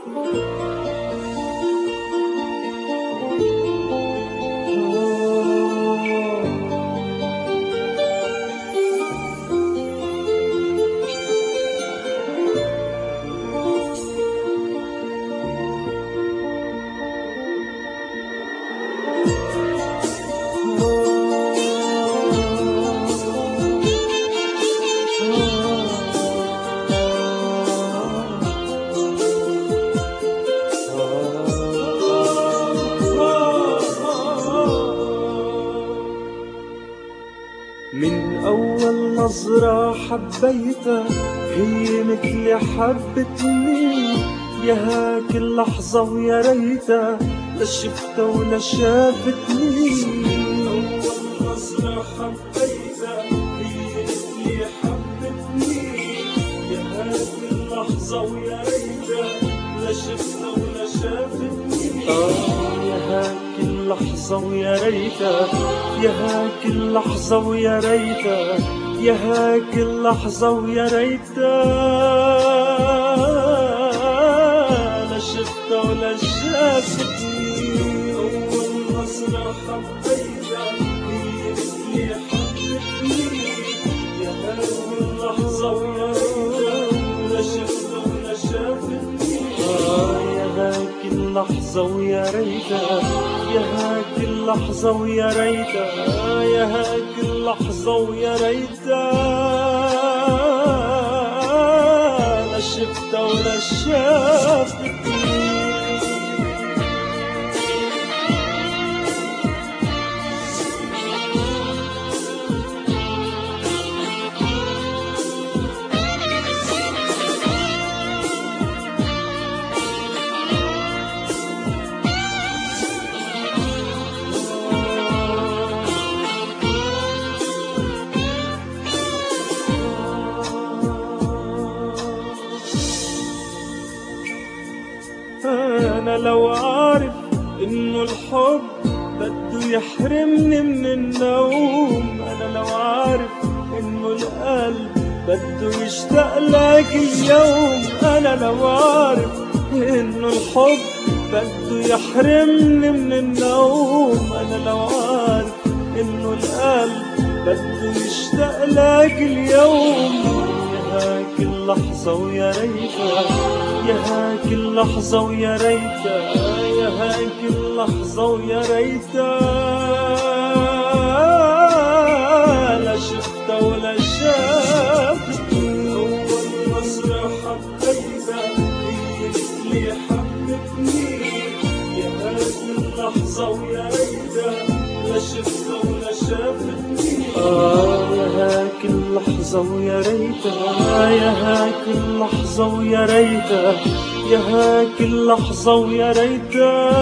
من أول نظرة حبيتها هي مثلي حبتني، يا هاك اللحظة ويا ريتها لا شفتها ولا شافتني. أول نظرة حبيتها هي مثلي حبتني، يا هاك اللحظة ويا ريتها لا شفتها ولا شافتني. يا هاك اللحظة ويا ريتها، يا هاك اللحظة ويا ريتها، يا هاك اللحظة ويا ريتها لا شفتها ولا شافتني. أول نظرة حبيتها هي مثلي حبتني، يا هاك اللحظة ويا ريتها لا شفتها ولا شافتني. يا هاك اللحظة ويا ريتها، يا هاك اللحظة ويا ريتها، يا هاك اللحظة ويا ريتها لا شفتها ولا شافتني. أنا لو عارف إنه الحب بده يحرمني من النوم، أنا لو عارف إنه القلب بده يشتاق لك اليوم، أنا لو عارف إنه الحب بده يحرمني من النوم، أنا لو عارف إنه القلب بده يشتاق لك اليوم. يا هاك اللحظة ويا ريتها، يا هاك اللحظة ويا ريتها، يا هاك اللحظة ويا ريتها لا شفتها ولا شافتني. أول نظرة حبيتها هي مثلي حبتني، يا هاك اللحظة ويا ريتها لا شفتها ولا شافتني. يا هاك اللحظة ويا ريتها، يا هاك اللحظة ويا ريتها، يا هاك اللحظة ويا ريتها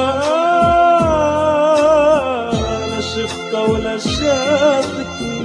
لا شفتها ولا شافتني.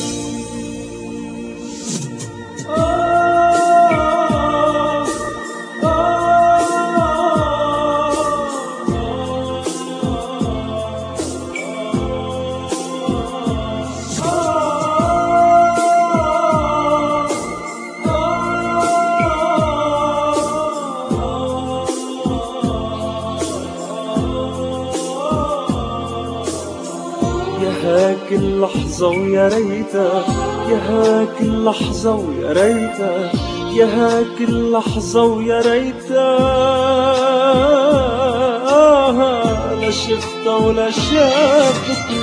يا هاك اللحظة ويا ريتها، يا هاك اللحظة ويا ريتها، يا هاك اللحظة ويا ريتها لا شفتها ولا شافتني.